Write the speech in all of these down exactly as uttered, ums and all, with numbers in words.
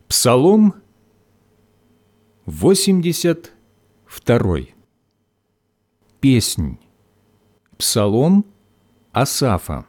Псалом восемьдесят второй. Песнь. Псалом Асафа.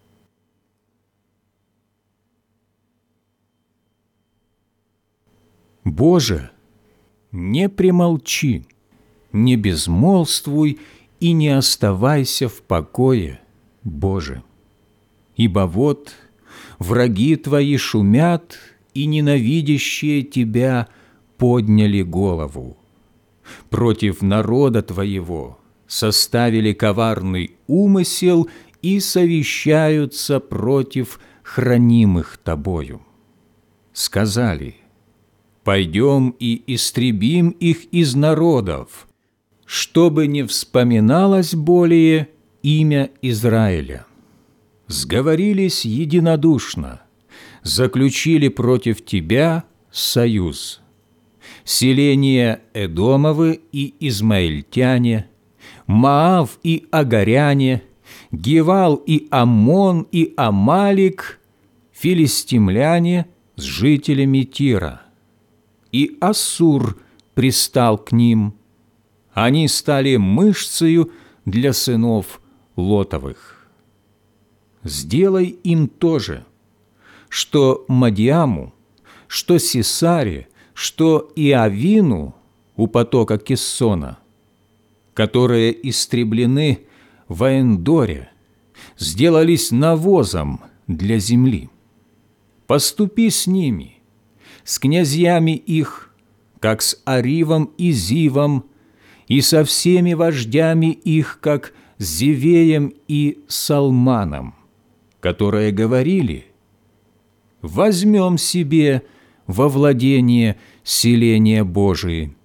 Боже, не премолчи, не безмолвствуй и не оставайся в покое, Боже. Ибо вот враги Твои шумят, и ненавидящие Тебя подняли голову. Против народа Твоего составили коварный умысел и совещаются против хранимых Тобою. Сказали: пойдем и истребим их из народов, чтобы не вспоминалось более имя Израиля. Сговорились единодушно, заключили против Тебя союз. Селения Эдомовы и Измаильтяне, Моав и Агаряне, Гевал и Аммон и Амалик, филистимляне с жителями Тира. И Ассур пристал к ним. Они стали мышцею для сынов Лотовых. Сделай им то же, что Мадиаму, что Сисаре, что Иавину у потока Киссона, которые истреблены в Эндоре, сделались навозом для земли. Поступи с ними, с князьями их, как с Аривом и Зивом, и со всеми вождями их, как с Зевеем и Салманом, которые говорили: возьмем себе во владение селения Божии.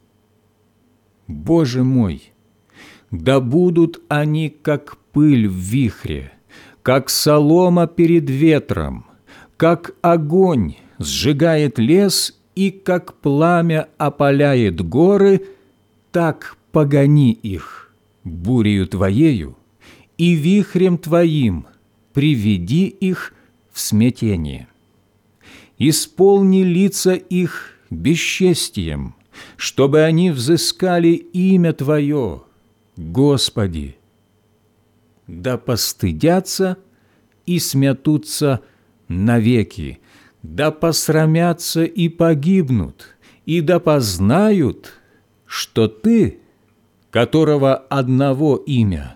Боже мой, да будут они, как пыль в вихре, как солома перед ветром, как огонь сжигает лес и как пламя опаляет горы, так погони их бурею Твоею, и вихрем Твоим приведи их в смятение. Исполни лица их бесчестием, чтобы они взыскали имя Твое, Господи. Да постыдятся и смятутся навеки, да посрамятся и погибнут, и да познают, что Ты, которого одного имя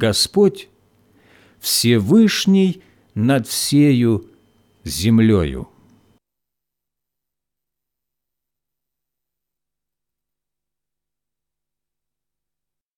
Господь, Всевышний над всею землею.